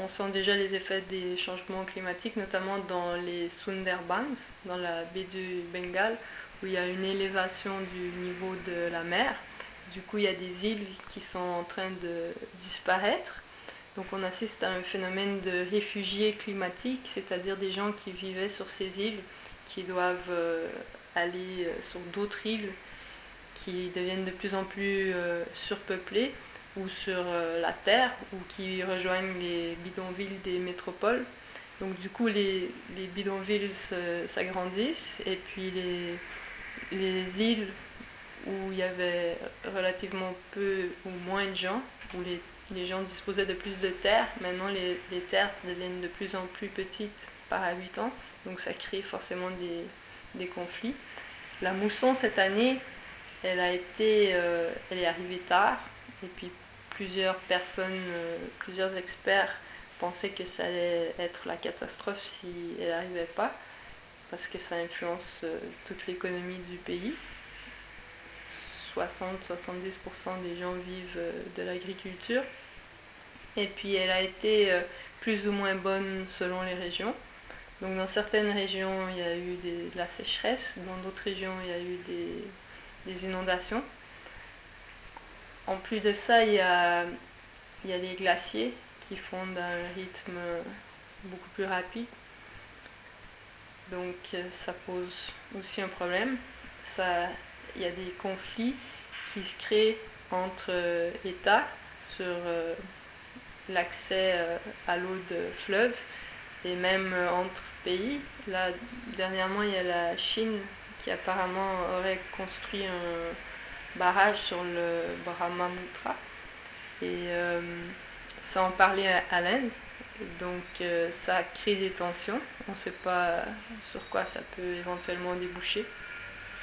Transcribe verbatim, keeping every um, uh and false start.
on sent déjà les effets des changements climatiques, notamment dans les Sundarbans, dans la baie du Bengale, où il y a une élévation du niveau de la mer. Du coup, il y a des îles qui sont en train de disparaître. Donc on assiste à un phénomène de réfugiés climatiques, c'est-à-dire des gens qui vivaient sur ces îles, qui doivent euh, aller euh, sur d'autres îles qui deviennent de plus en plus euh, surpeuplées, ou sur euh, la terre, ou qui rejoignent les bidonvilles des métropoles. Donc du coup, les, les bidonvilles s'agrandissent, et puis les, les îles où il y avait relativement peu ou moins de gens, où les, les gens disposaient de plus de terres, maintenant les, les terres deviennent de plus en plus petites par habitant, donc ça crée forcément des, des conflits. La mousson cette année, elle a été, euh, elle est arrivée tard, et puis plusieurs personnes, euh, plusieurs experts pensaient que ça allait être la catastrophe si elle n'arrivait pas, parce que ça influence euh, toute l'économie du pays. soixante à soixante-dix pour cent des gens vivent euh, de l'agriculture. Et puis elle a été euh, plus ou moins bonne selon les régions. Donc dans certaines régions, il y a eu des, de la sécheresse, dans d'autres régions, il y a eu des, des inondations. En plus de ça, il y a, il y a les glaciers qui fondent à un rythme beaucoup plus rapide. Donc ça pose aussi un problème. Ça, il y a des conflits qui se créent entre euh, États sur euh, l'accès euh, à l'eau de fleuve, et même euh, entre pays. Là, dernièrement, il y a la Chine qui apparemment aurait construit un barrage sur le Brahmaputra, et euh, ça en parlait à, à l'Inde. Donc euh, ça crée des tensions. On ne sait pas sur quoi ça peut éventuellement déboucher.